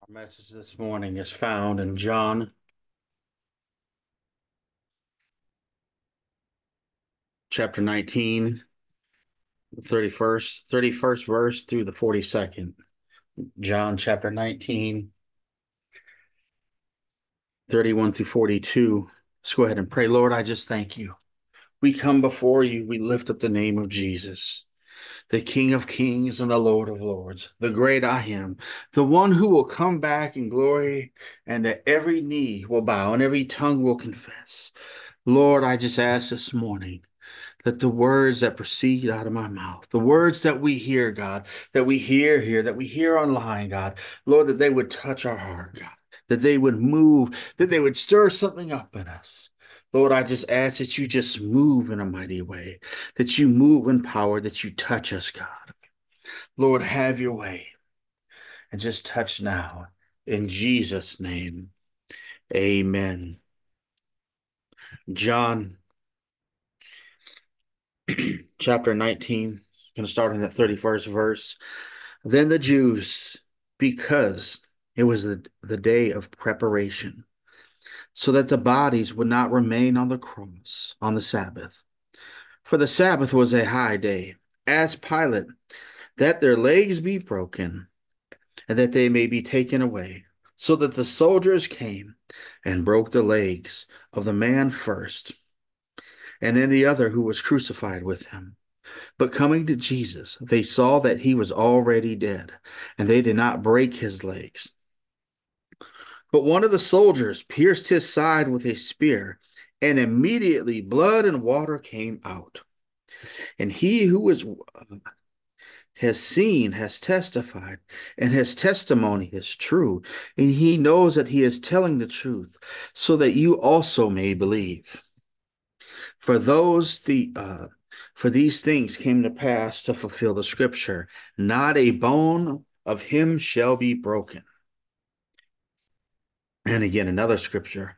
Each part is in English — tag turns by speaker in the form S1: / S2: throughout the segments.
S1: Our message this morning is found in John chapter 19, the 31st verse through the 42nd. John chapter 19, 31 through 42. Let's go ahead and pray. Lord, I just thank you. We come before you. We lift up the name of Jesus, the King of Kings and the Lord of Lords, the great I am, the one who will come back in glory, and that every knee will bow and every tongue will confess. Lord, I just ask this morning that the words that proceed out of my mouth, the words that we hear, God, that we hear here, that we hear online, God, Lord, that they would touch our heart, God, that they would move, that they would stir something up in us. Lord, I just ask that you just move in a mighty way, that you move in power, that you touch us, God. Lord, have your way and just touch now. In Jesus' name, amen. John chapter 19, going to start in the 31st verse. Then the Jews, because it was the day of preparation, so that the bodies would not remain on the cross on the Sabbath. For the Sabbath was a high day, asked Pilate that their legs be broken, and that they may be taken away. So that the soldiers came and broke the legs of the man first, and then the other who was crucified with him. But coming to Jesus, they saw that he was already dead, and they did not break his legs. But one of the soldiers pierced his side with a spear, and immediately blood and water came out. And he who has seen has testified, and his testimony is true, and he knows that he is telling the truth, so that you also may believe. For for these things came to pass to fulfill the scripture, not a bone of him shall be broken. And again, another scripture,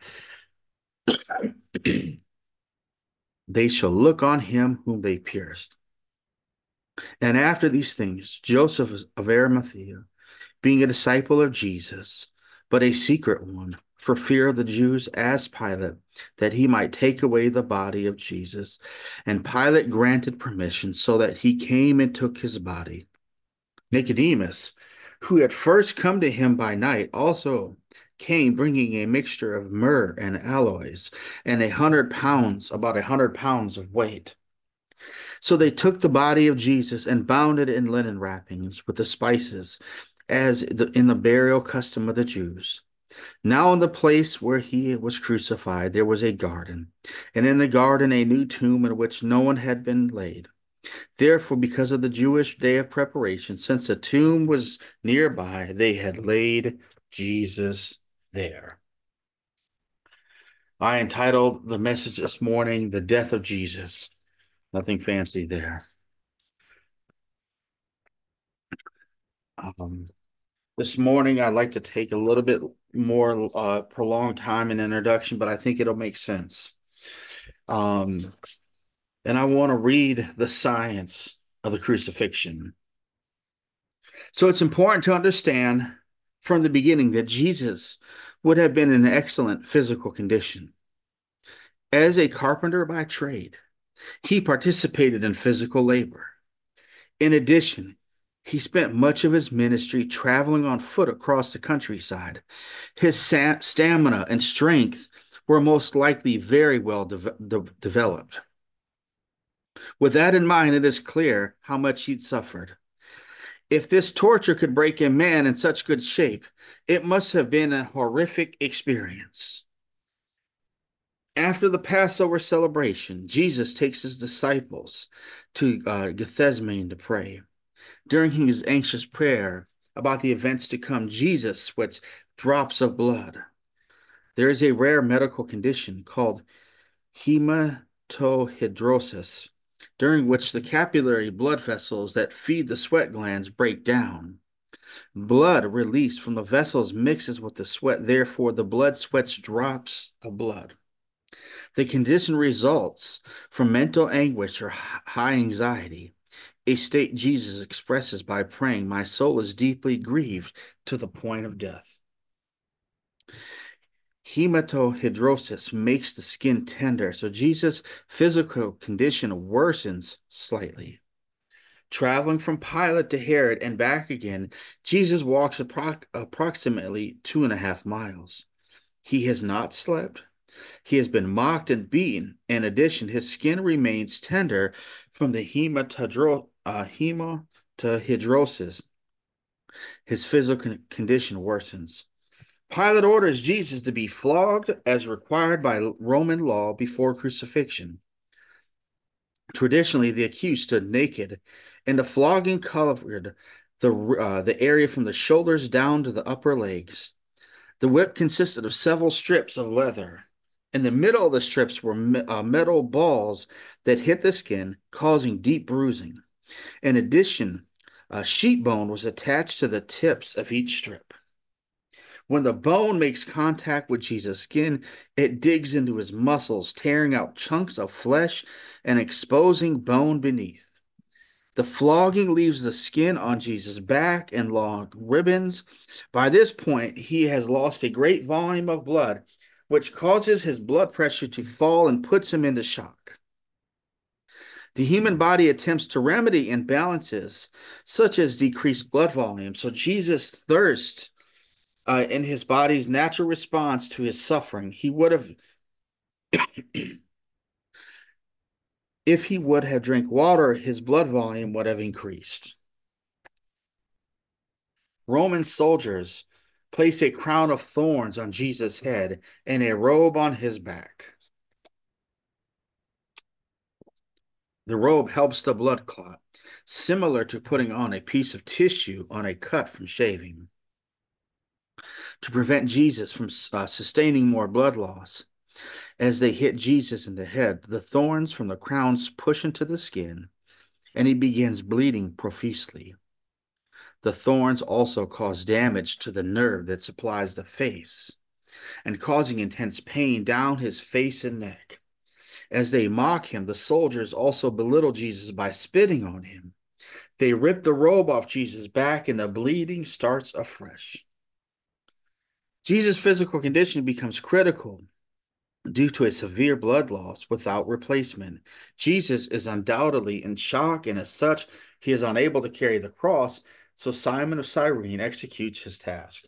S1: they shall look on him whom they pierced. And after these things, Joseph of Arimathea, being a disciple of Jesus, but a secret one, for fear of the Jews, asked Pilate that he might take away the body of Jesus. And Pilate granted permission, so that he came and took his body. Nicodemus, who had first come to him by night, also came bringing a mixture of myrrh and aloes, and 100 pounds, about 100 pounds of weight. So they took the body of Jesus and bound it in linen wrappings with the spices, as in the burial custom of the Jews. Now in the place where he was crucified, there was a garden, and in the garden a new tomb in which no one had been laid. Therefore, because of the Jewish day of preparation, since the tomb was nearby, they had laid Jesus there. I entitled the message this morning, The Death of Jesus. Nothing fancy there. Um, this morning, I'd like to take a little bit more prolonged time in introduction, but I think it'll make sense. And I want to read the science of the crucifixion. So it's important to understand from the beginning that Jesus would have been in excellent physical condition. As a carpenter by trade, he participated in physical labor. In addition, he spent much of his ministry traveling on foot across the countryside. His stamina and strength were most likely very well developed. With that in mind, it is clear how much he'd suffered. If this torture could break a man in such good shape, it must have been a horrific experience. After the Passover celebration, Jesus takes his disciples to Gethsemane to pray. During his anxious prayer about the events to come, Jesus sweats drops of blood. There is a rare medical condition called hematohidrosis, during which the capillary blood vessels that feed the sweat glands break down. Blood released from the vessels mixes with the sweat, therefore, the blood sweats drops of blood. The condition results from mental anguish or high anxiety. a state Jesus expresses by praying, "My soul is deeply grieved to the point of death." Hematohidrosis makes the skin tender, so Jesus' physical condition worsens slightly. Traveling from Pilate to Herod and back again, Jesus walks approximately 2.5 miles. He has not slept. He has been mocked and beaten. In addition, his skin remains tender from the hematohidrosis. His physical condition worsens. Pilate orders Jesus to be flogged as required by Roman law before crucifixion. Traditionally, the accused stood naked, and the flogging covered the area from the shoulders down to the upper legs. The whip consisted of several strips of leather. In the middle of the strips were metal balls that hit the skin, causing deep bruising. In addition, a sheep bone was attached to the tips of each strip. When the bone makes contact with Jesus' skin, it digs into his muscles, tearing out chunks of flesh and exposing bone beneath. The flogging leaves the skin on Jesus' back in long ribbons. By this point, he has lost a great volume of blood, which causes his blood pressure to fall and puts him into shock. The human body attempts to remedy imbalances, such as decreased blood volume. So Jesus thirsts in his body's natural response to his suffering. He would have, if he would have drank water, his blood volume would have increased. Roman soldiers place a crown of thorns on Jesus' head and a robe on his back. The robe helps the blood clot, similar to putting on a piece of tissue on a cut from shaving. To prevent Jesus from sustaining more blood loss, as they hit Jesus in the head, the thorns from the crowns push into the skin, and he begins bleeding profusely. The thorns also cause damage to the nerve that supplies the face, and causing intense pain down his face and neck. As they mock him, the soldiers also belittle Jesus by spitting on him. They rip the robe off Jesus' back, and the bleeding starts afresh. Jesus' physical condition becomes critical due to a severe blood loss without replacement. Jesus is undoubtedly in shock, and as such, he is unable to carry the cross, so Simon of Cyrene executes his task.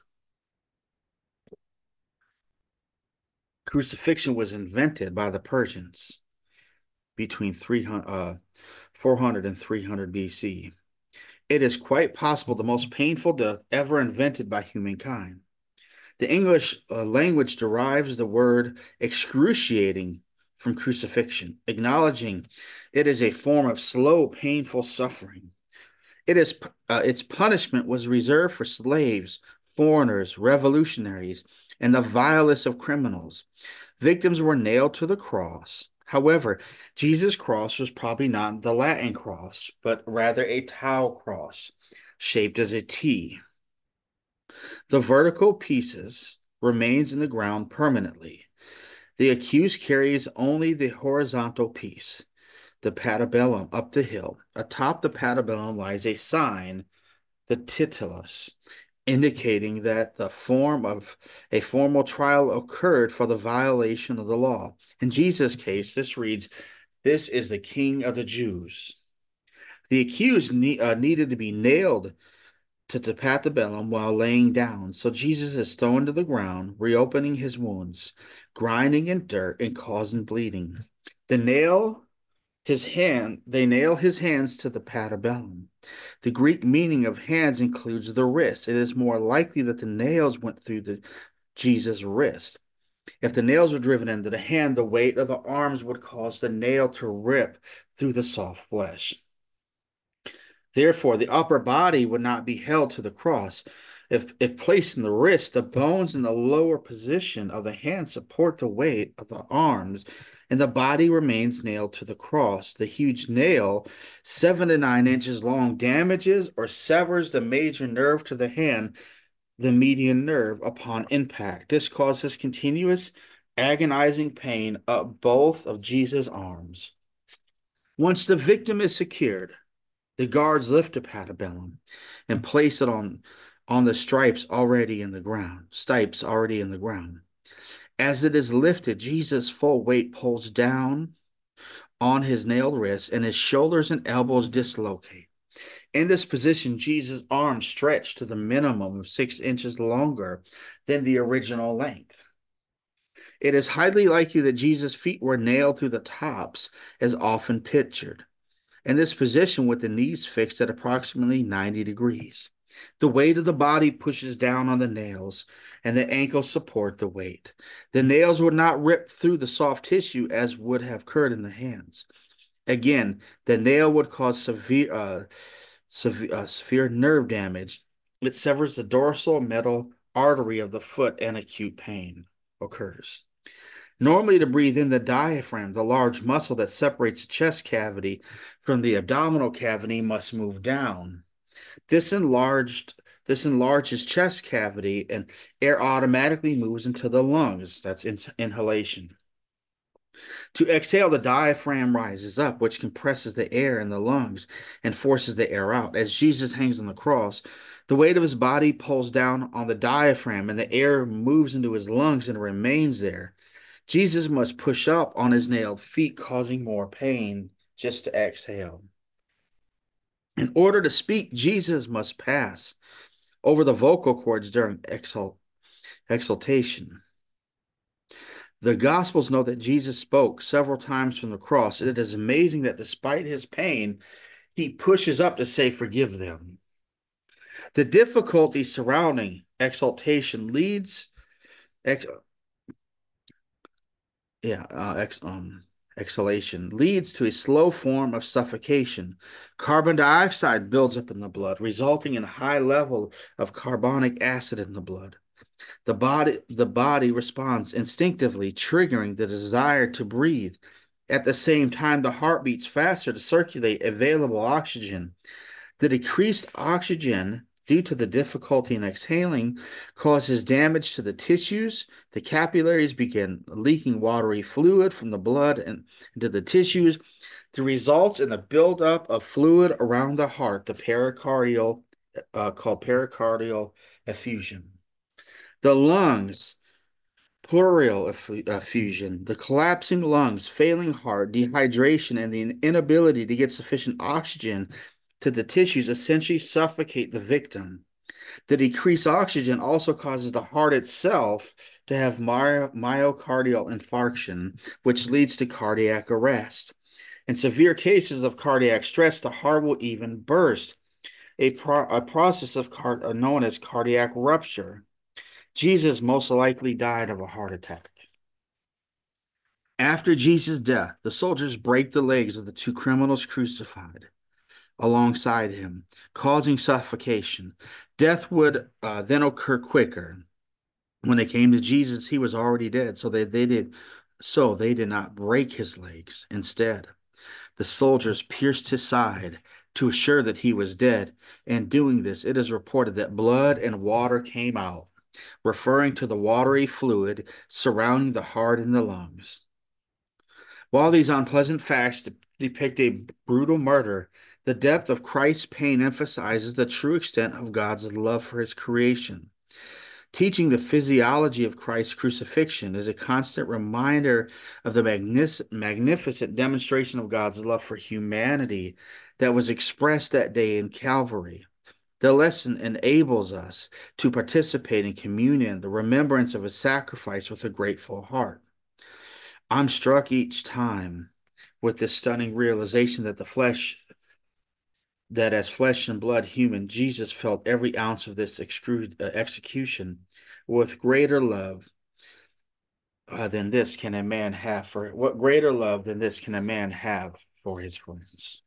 S1: Crucifixion was invented by the Persians between 400 and 300 BC. It is quite possible the most painful death ever invented by humankind. The English language derives the word excruciating from crucifixion, acknowledging it is a form of slow, painful suffering. Its punishment was reserved for slaves, foreigners, revolutionaries, and the vilest of criminals. Victims were nailed to the cross. However, Jesus' cross was probably not the Latin cross, but rather a tau cross, shaped as a T. The vertical pieces remains in the ground permanently. The accused carries only the horizontal piece, the patibulum, up the hill. Atop the patibulum lies a sign, the titulus, indicating that the form of a formal trial occurred for the violation of the law. In Jesus' case, this reads, "This is the King of the Jews." The accused needed to be nailed to the patibulum while laying down, so Jesus is thrown to the ground, reopening his wounds, grinding in dirt and causing bleeding. They nail his hands to the patibulum. The Greek meaning of hands includes the wrist. It is more likely that the nails went through Jesus' wrist. If the nails were driven into the hand, the weight of the arms would cause the nail to rip through the soft flesh. Therefore, the upper body would not be held to the cross. If placed in the wrist, the bones in the lower position of the hand support the weight of the arms, and the body remains nailed to the cross. The huge nail, 7 to 9 inches long, damages or severs the major nerve to the hand, the median nerve, upon impact. This causes continuous agonizing pain up both of Jesus' arms. Once the victim is secured, The guards lift the patibulum and place it on the stipes already in the ground. As it is lifted, Jesus' full weight pulls down on his nailed wrists, and his shoulders and elbows dislocate. In this position, Jesus' arms stretch to the minimum of 6 inches longer than the original length. It is highly likely that Jesus' feet were nailed through the tops, as often pictured. In this position, with the knees fixed at approximately 90 degrees. The weight of the body pushes down on the nails, and the ankles support the weight. The nails would not rip through the soft tissue as would have occurred in the hands. Again, the nail would cause severe nerve damage. It severs the dorsal metal artery of the foot, and acute pain occurs. Normally, to breathe in, the diaphragm, the large muscle that separates the chest cavity from the abdominal cavity, must move down. This enlarges chest cavity, and air automatically moves into the lungs. That's inhalation. To exhale, the diaphragm rises up, which compresses the air in the lungs and forces the air out. As Jesus hangs on the cross, the weight of his body pulls down on the diaphragm, and the air moves into his lungs and remains there. Jesus must push up on his nailed feet, causing more pain just to exhale. In order to speak, Jesus must pass over the vocal cords during exaltation. The Gospels note that Jesus spoke several times from the cross. It is amazing that despite his pain, he pushes up to say, "Forgive them." The difficulty surrounding exaltation leads, ex, yeah, exhalation leads to a slow form of suffocation. Carbon dioxide builds up in the blood, resulting in a high level of carbonic acid in the blood. The body responds instinctively, triggering the desire to breathe. At the same time, the heart beats faster to circulate available oxygen. The decreased oxygen, due to the difficulty in exhaling, causes damage to the tissues. The capillaries begin leaking watery fluid from the blood and into the tissues. The results in the buildup of fluid around the heart, the called pericardial effusion. The lungs, pleural effusion, the collapsing lungs, failing heart, dehydration, and the inability to get sufficient oxygen to the tissues essentially suffocate the victim. The decreased oxygen also causes the heart itself to have myocardial infarction, which leads to cardiac arrest. In severe cases of cardiac stress, the heart will even burst, a process known as cardiac rupture. Jesus most likely died of a heart attack. After Jesus' death, the soldiers break the legs of the two criminals crucified alongside him, causing suffocation. Death would then occur quicker. When they came to Jesus, he was already dead, so they did not break his legs. Instead, the soldiers pierced his side to assure that he was dead. In doing this, it is reported that blood and water came out, referring to the watery fluid surrounding the heart and the lungs. While these unpleasant facts depict a brutal murder, the depth of Christ's pain emphasizes the true extent of God's love for his creation. Teaching the physiology of Christ's crucifixion is a constant reminder of the magnificent demonstration of God's love for humanity that was expressed that day in Calvary. The lesson enables us to participate in communion, the remembrance of his sacrifice, with a grateful heart. I'm struck each time with this stunning realization that as flesh and blood human, Jesus felt every ounce of this execution with greater love than this can a man have for what greater love than this can a man have for his friends.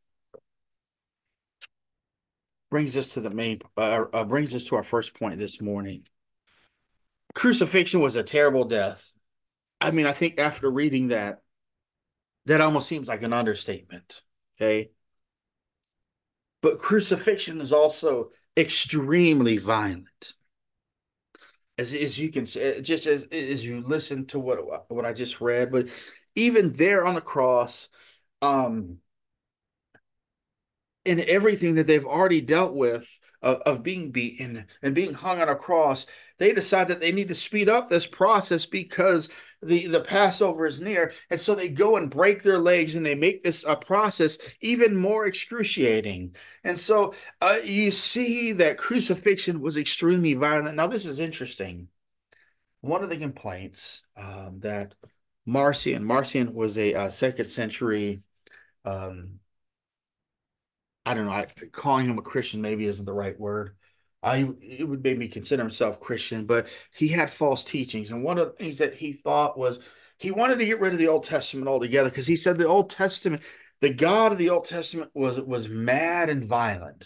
S1: Brings us to our first point this morning. Crucifixion was a terrible death. I mean, I think after reading that, that almost seems like an understatement. Okay. But crucifixion is also extremely violent. As you can see, just as you listen to what I just read, but even there on the cross, um, in everything that they've already dealt with of being beaten and being hung on a cross, they decide that they need to speed up this process because the Passover is near. And so they go and break their legs and they make this process even more excruciating. And so you see that crucifixion was extremely violent. Now, this is interesting. One of the complaints that Marcion was a second century um, I don't know. Calling him a Christian maybe isn't the right word. It would maybe consider himself Christian, but he had false teachings. And one of the things that he thought was he wanted to get rid of the Old Testament altogether because he said the Old Testament, the God of the Old Testament was mad and violent.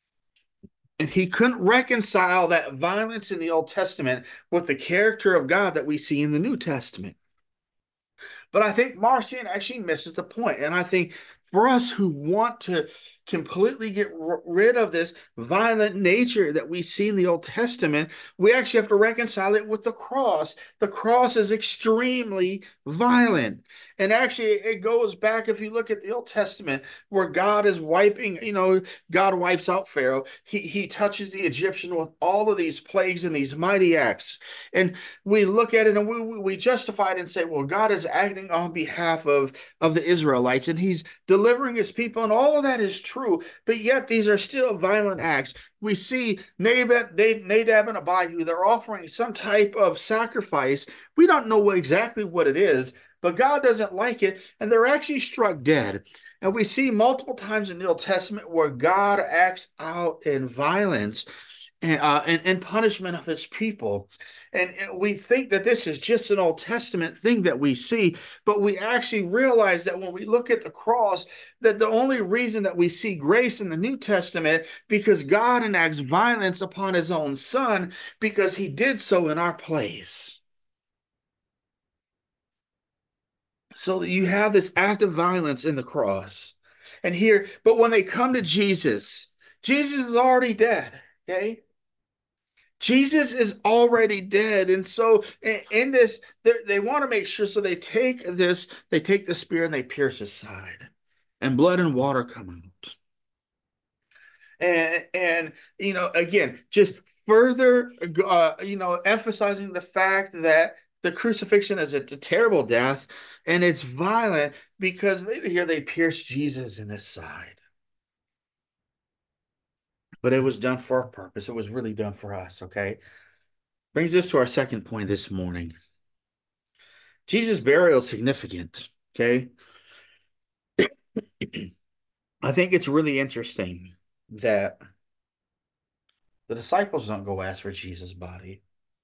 S1: And he couldn't reconcile that violence in the Old Testament with the character of God that we see in the New Testament. But I think Marcion actually misses the point. And I think for us who want to completely get rid of this violent nature that we see in the Old Testament, we actually have to reconcile it with the cross. The cross is extremely violent. And actually, it goes back, if you look at the Old Testament, where God is wiping, God wipes out Pharaoh. He touches the Egyptian with all of these plagues and these mighty acts. And we look at it and we justify it and say, well, God is acting on behalf of the Israelites and he's delivering his people, and all of that is true, but yet these are still violent acts. We see Nadab and Abihu, they're offering some type of sacrifice. We don't know exactly what it is, but God doesn't like it, and they're actually struck dead. And we see multiple times in the Old Testament where God acts out in violence and punishment of his people. And we think that this is just an Old Testament thing that we see, but we actually realize that when we look at the cross, that the only reason that we see grace in the New Testament because God enacts violence upon his own son because he did so in our place. So that you have this act of violence in the cross. And here, but when they come to Jesus, Jesus is already dead. Okay. Jesus is already dead. And so in this, they want to make sure. So they take the spear and they pierce his side, and blood and water come out. And again, just further, emphasizing the fact that the crucifixion is a terrible death and it's violent because here they pierce Jesus in his side. But it was done for a purpose. It was really done for us, okay? Brings us to our second point this morning. Jesus' burial is significant. Okay. I think it's really interesting that the disciples don't go ask for Jesus' body.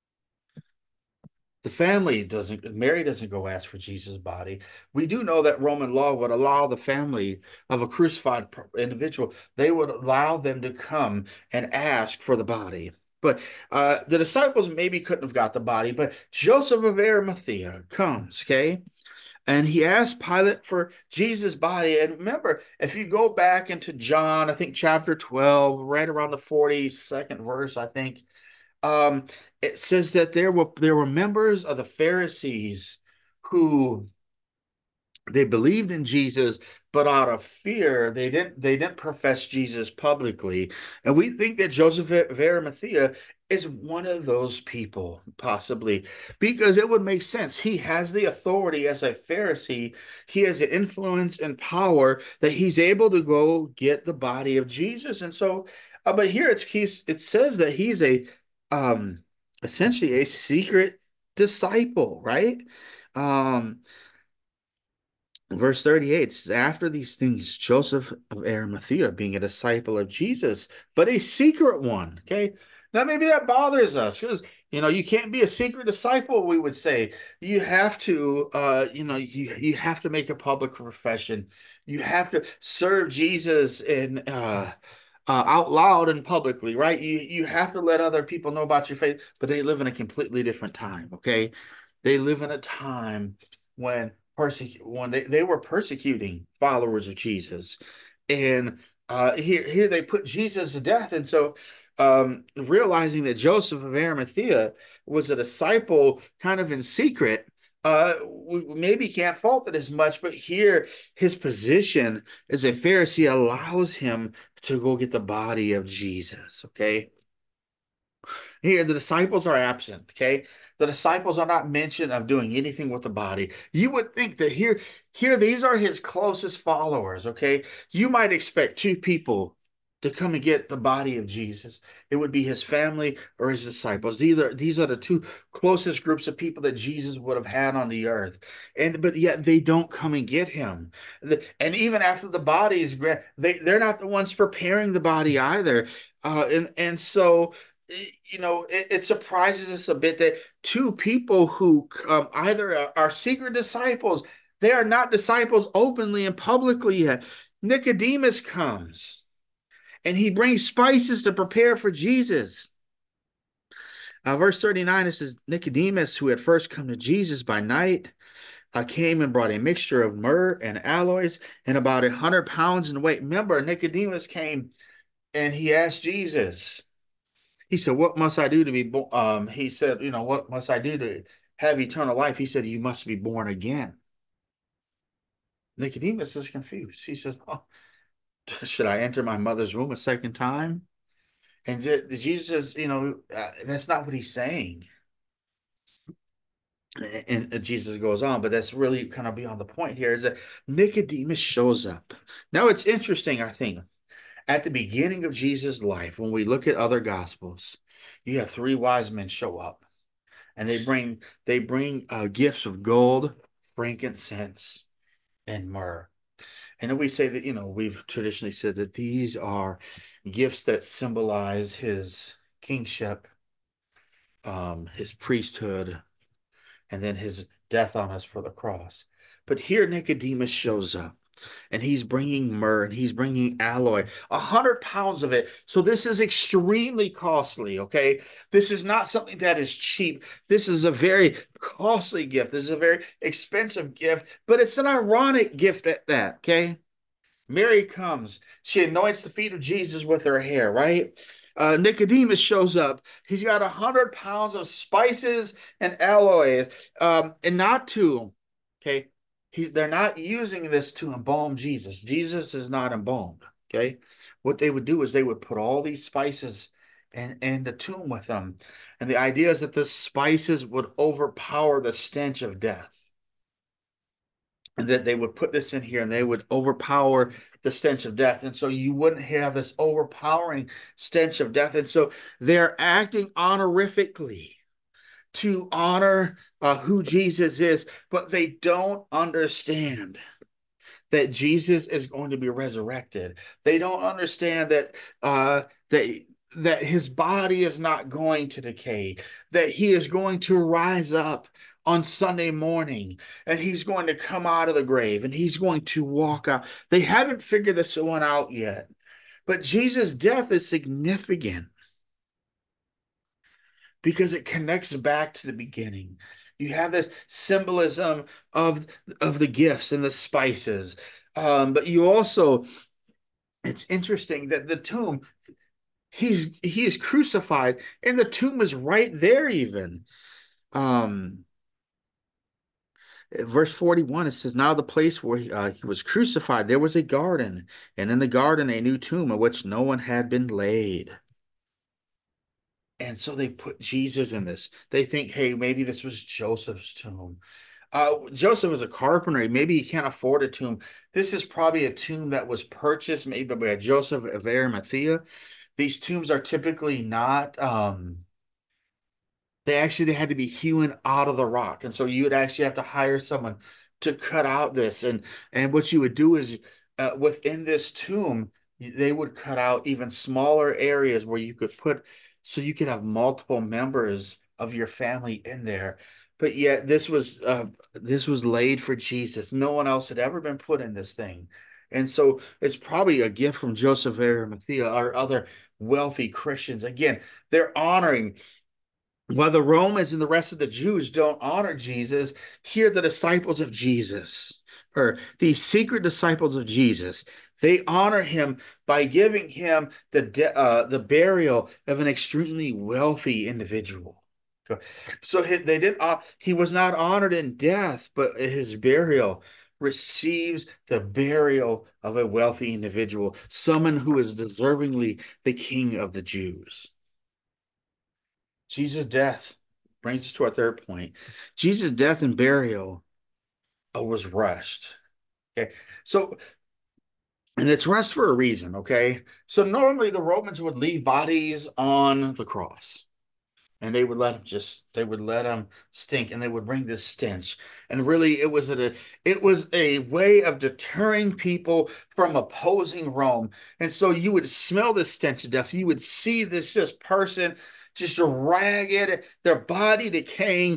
S1: The family doesn't, Mary doesn't go ask for Jesus' body. We do know that Roman law would allow the family of a crucified individual, they would allow them to come and ask for the body. But the disciples maybe couldn't have got the body, but Joseph of Arimathea comes, okay? And he asked Pilate for Jesus' body. And remember, if you go back into John, I think chapter 12, right around the 42nd verse, I think, it says that there were members of the Pharisees who they believed in Jesus, but out of fear, they didn't profess Jesus publicly. And we think that Joseph of Arimathea is one of those people, possibly, because it would make sense. He has the authority as a Pharisee, he has the influence and power that he's able to go get the body of Jesus. And so, but here it says that he's a essentially a secret disciple, right? Um, Verse 38 says, after these things, Joseph of Arimathea, being a disciple of Jesus, but a secret one. Okay. Now, maybe that bothers us because, you can't be a secret disciple, we would say. You have to, you have to make a public profession. You have to serve Jesus out loud and publicly, right? You have to let other people know about your faith, but they live in a completely different time. Okay. They live in a time when they were persecuting followers of Jesus. And here they put Jesus to death. And so realizing that Joseph of Arimathea was a disciple kind of in secret, we maybe can't fault it as much, but here his position as a Pharisee allows him to go get the body of Jesus. Okay. Here, the disciples are absent, okay? The disciples are not mentioned of doing anything with the body. You would think that here, these are his closest followers, okay? You might expect two people to come and get the body of Jesus. It would be his family or his disciples. These are the two closest groups of people that Jesus would have had on the earth. But yet they don't come and get him. And even after the body is they're not the ones preparing the body either. And so it surprises us a bit that two people who either are secret disciples, they are not disciples openly and publicly yet. Nicodemus comes and he brings spices to prepare for Jesus. Verse 39, it says, Nicodemus, who had first come to Jesus by night, came and brought a mixture of myrrh and aloes and about 100 pounds in weight. Remember, Nicodemus came and he asked Jesus. He said, "What must I do to be born?" He said, "What must I do to have eternal life?" He said, "You must be born again." Nicodemus is confused. He says, "Oh, should I enter my mother's womb a second time?" And Jesus, that's not what he's saying. And Jesus goes on, but that's really kind of beyond the point here. Is that Nicodemus shows up. Now it's interesting, I think, at the beginning of Jesus' life, when we look at other gospels, you have three wise men show up. And they bring gifts of gold, frankincense, and myrrh. And then we say that we've traditionally said that these are gifts that symbolize his kingship, his priesthood, and then his death on us for the cross. But here Nicodemus shows up and he's bringing myrrh and he's bringing aloe, 100 pounds of it. So this is extremely costly. Okay, this is not something that is cheap. This is a very costly gift. This is a very expensive gift, but it's an ironic gift at that. Okay, Mary comes. She anoints the feet of Jesus with her hair, right? Nicodemus shows up. He's got 100 pounds of spices and aloes, and not to, okay, they're not using this to embalm Jesus. Jesus is not embalmed, okay? What they would do is they would put all these spices in the tomb with them. And the idea is that the spices would overpower the stench of death and that they would put this in here and they would overpower the stench of death. And so you wouldn't have this overpowering stench of death. And so they're acting honorifically to honor who Jesus is, but they don't understand that Jesus is going to be resurrected. They don't understand that his body is not going to decay, that he is going to rise up on Sunday morning and he's going to come out of the grave and he's going to walk out. They haven't figured this one out yet. But Jesus' death is significant because it connects back to the beginning. You have this symbolism of the gifts and the spices. But you also, it's interesting that the tomb, he is crucified, and the tomb is right there even. Um, Verse 41, it says, Now the place where he was crucified, there was a garden, and in the garden a new tomb in which no one had been laid. And so they put Jesus in this. They think, hey, maybe this was Joseph's tomb. Joseph is a carpenter. Maybe he can't afford a tomb. This is probably a tomb that was purchased maybe by Joseph of Arimathea. These tombs are typically not they had to be hewn out of the rock. And so you would actually have to hire someone to cut out this. And what you would do is within this tomb, they would cut out even smaller areas where you could put, so you could have multiple members of your family in there. But yet this was laid for Jesus. No one else had ever been put in this thing. And so it's probably a gift from Joseph of Arimathea or other wealthy Christians. Again, they're honoring while the Romans and the rest of the Jews don't honor Jesus, here the disciples of Jesus, or these secret disciples of Jesus, they honor him by giving him the burial of an extremely wealthy individual. So they didn't. He was not honored in death, but his burial receives the burial of a wealthy individual, someone who is deservingly the King of the Jews. Jesus' death brings us to our third point. Jesus' death and burial was rushed. Okay, so and it's rushed for a reason. Okay, so normally the Romans would leave bodies on the cross and they would let them stink and they would bring this stench, and really it was a way of deterring people from opposing Rome. And so you would smell the stench of death, you would see this person just ragged, their body decaying,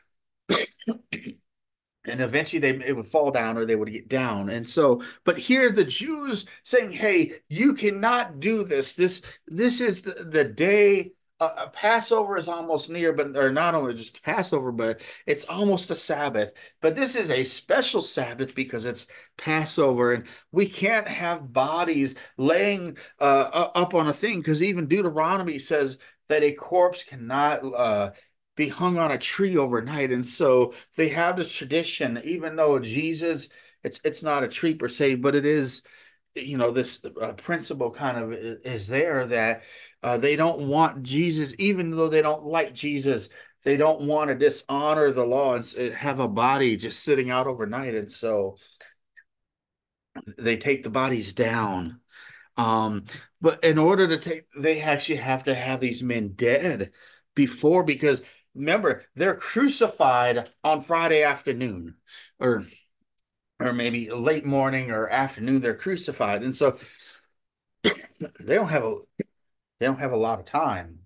S1: and eventually it would fall down or they would get down. And so, but here the Jews saying, hey, you cannot do this is the day. Passover is almost near, but or not only just Passover, but it's almost a Sabbath. But this is a special Sabbath because it's Passover, and we can't have bodies laying up on a thing, because even Deuteronomy says that a corpse cannot be hung on a tree overnight. And so they have this tradition, even though Jesus, it's not a tree per se, but it is, this principle kind of is there, that they don't want Jesus, even though they don't like Jesus, they don't want to dishonor the law and have a body just sitting out overnight. And so they take the bodies down. Um, but in order to take, they actually have to have these men dead before, because remember, they're crucified on Friday afternoon, or maybe late morning or afternoon, they're crucified. And so they don't have a they don't have a lot of time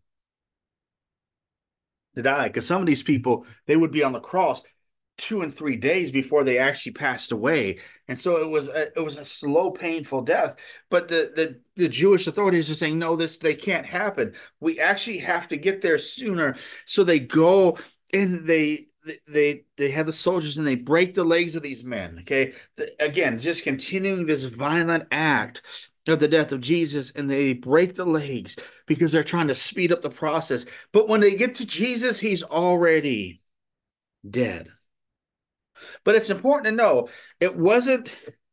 S1: to die, because some of these people, they would be on the cross 2 and 3 days before they actually passed away. And so it was a slow, painful death. But the Jewish authorities are saying, no, this they can't happen. We actually have to get there sooner. So they go and they have the soldiers and they break the legs of these men. Okay, again, just continuing this violent act of the death of Jesus, and they break the legs because they're trying to speed up the process. But when they get to Jesus, he's already dead. But it's important to know it wasn't,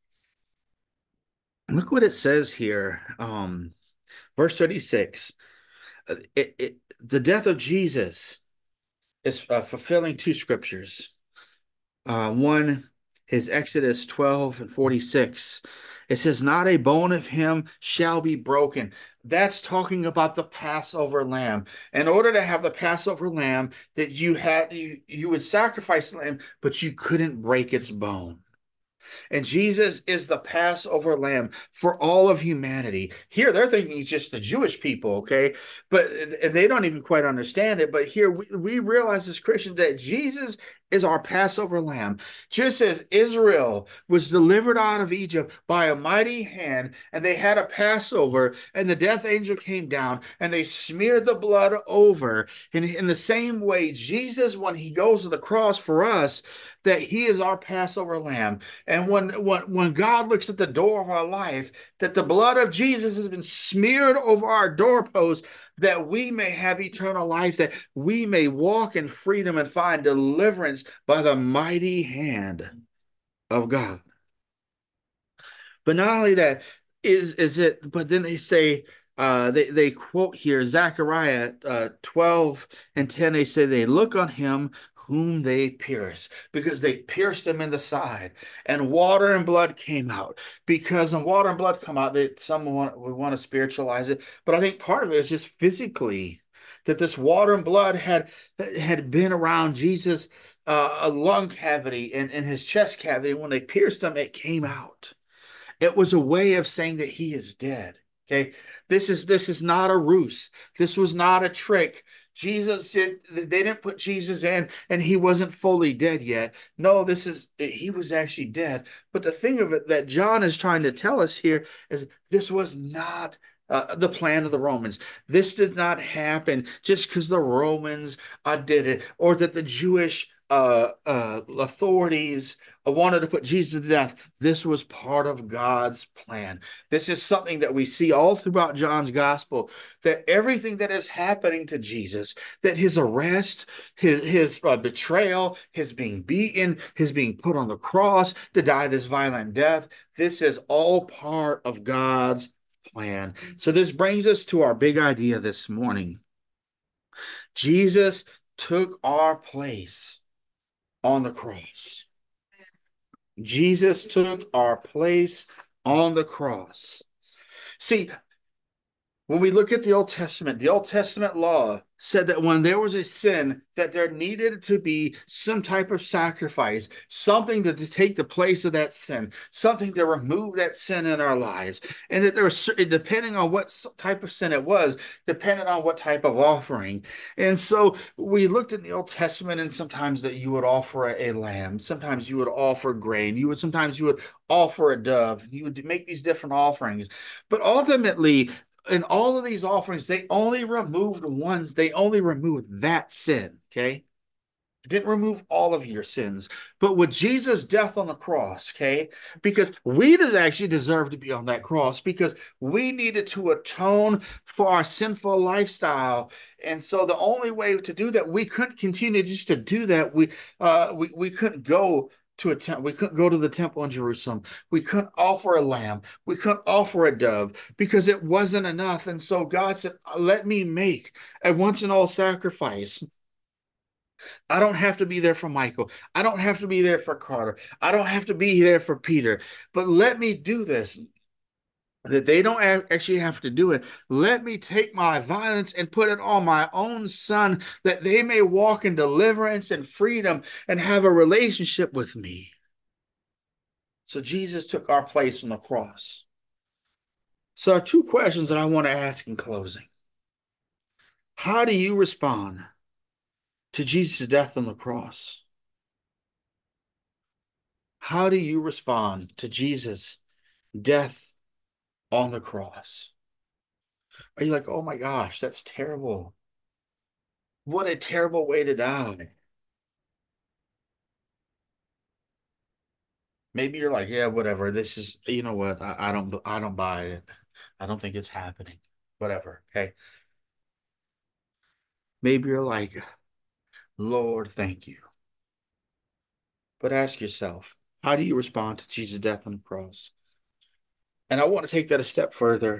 S1: look what it says here. Verse 36. The death of Jesus is fulfilling two scriptures. One is Exodus 12:46. It says, not a bone of him shall be broken. That's talking about the Passover lamb. In order to have the Passover lamb, that you would sacrifice the lamb, but you couldn't break its bone. And Jesus is the Passover lamb for all of humanity. Here, they're thinking it's just the Jewish people, okay? But and they don't even quite understand it. But here, we realize as Christians that Jesus is our Passover lamb. Just as Israel was delivered out of Egypt by a mighty hand, and they had a Passover, and the death angel came down, and they smeared the blood over. And in the same way, Jesus, when he goes to the cross for us, that he is our Passover lamb. And when God looks at the door of our life, that the blood of Jesus has been smeared over our doorpost, that we may have eternal life, that we may walk in freedom and find deliverance by the mighty hand of God. But not only that, is it, but then they say, they quote here Zechariah 12:10. They say they look on him whom they pierce, because they pierced him in the side, and water and blood came out. Because when water and blood come out, that someone would want to spiritualize it, but I think part of it is just physically, that this water and blood had been around Jesus, a lung cavity and in his chest cavity. When they pierced him, it came out. It was a way of saying that he is dead. Okay. This is not a ruse. This was not a trick. Jesus did, they didn't put Jesus in and he wasn't fully dead yet. No, he was actually dead. But the thing of it that John is trying to tell us here is this was not the plan of the Romans. This did not happen just because the Romans did it, or that the Jewish authorities wanted to put Jesus to death. This was part of God's plan. This is something that we see all throughout John's gospel, that everything that is happening to Jesus, that his arrest, his betrayal, his being beaten, his being put on the cross to die this violent death, this is all part of God's plan. So this brings us to our big idea this morning. Jesus took our place on the cross. Jesus took our place on the cross. See, when we look at the Old Testament law said that when there was a sin, that there needed to be some type of sacrifice, something to take the place of that sin, something to remove that sin in our lives. And that there was, depending on what type of sin it was, depending on what type of offering. And so we looked in the Old Testament, and sometimes that you would offer a lamb, sometimes you would offer grain, sometimes you would offer a dove, you would make these different offerings. But ultimately, in all of these offerings, they only removed that sin, okay? It didn't remove all of your sins. But with Jesus' death on the cross, okay, because we just actually deserve to be on that cross because we needed to atone for our sinful lifestyle. And so the only way to do that, we couldn't continue just to do that. We couldn't go to a temple. We couldn't go to the temple in Jerusalem. We couldn't offer a lamb. We couldn't offer a dove because it wasn't enough. And so God said, let me make a once and all sacrifice. I don't have to be there for Michael. I don't have to be there for Carter. I don't have to be there for Peter. But let me do this. That they don't actually have to do it. Let me take my violence and put it on my own son, that they may walk in deliverance and freedom and have a relationship with me. So Jesus took our place on the cross. So there are two questions that I want to ask in closing. How do you respond to Jesus' death on the cross? How do you respond to Jesus' death on the cross? Are you like, oh my gosh, that's terrible? What a terrible way to die. Maybe you're like, yeah, whatever. This is, you know what? I don't buy it. I don't think it's happening. Whatever. Okay. Maybe you're like, Lord, thank you. But ask yourself, how do you respond to Jesus' death on the cross? And I want to take that a step further.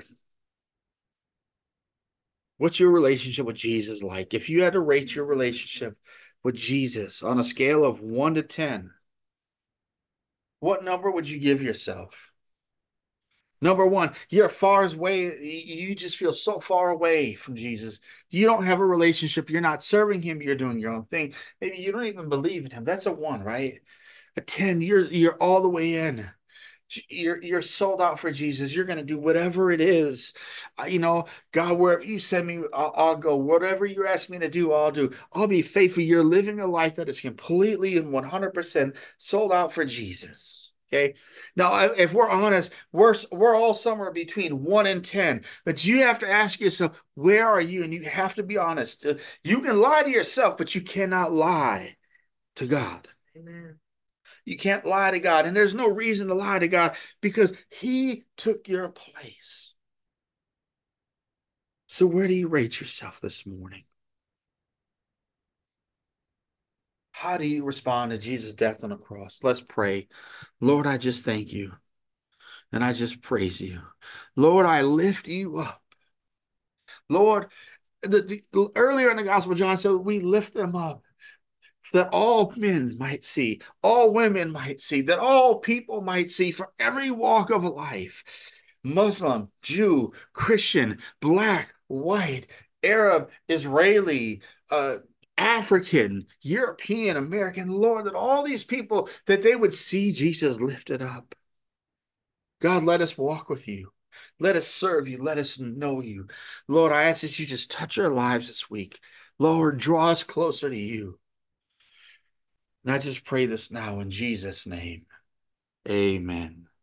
S1: What's your relationship with Jesus like? If you had to rate your relationship with Jesus on a scale of 1 to 10, what number would you give yourself? Number one, you're far away. You just feel so far away from Jesus. You don't have a relationship. You're not serving him. You're doing your own thing. Maybe you don't even believe in him. That's a 1, right? A 10, you're all the way in. You're sold out for Jesus. You're going to do whatever it is. God, wherever you send me, I'll go. Whatever you ask me to do, I'll do. I'll be faithful. You're living a life that is completely and 100% sold out for Jesus. Okay. Now, if we're honest, we're all somewhere between 1 and 10. But you have to ask yourself, where are you? And you have to be honest. You can lie to yourself, but you cannot lie to God. Amen. You can't lie to God. And there's no reason to lie to God because he took your place. So where do you rate yourself this morning? How do you respond to Jesus' death on the cross? Let's pray. Lord, I just thank you and I just praise you. Lord, I lift you up. Lord, earlier in the Gospel, John said, we lift them up, that all men might see, all women might see, that all people might see for every walk of life. Muslim, Jew, Christian, black, white, Arab, Israeli, African, European, American, Lord, that all these people, that they would see Jesus lifted up. God, let us walk with you. Let us serve you. Let us know you. Lord, I ask that you just touch our lives this week. Lord, draw us closer to you. And I just pray this now in Jesus' name. Amen.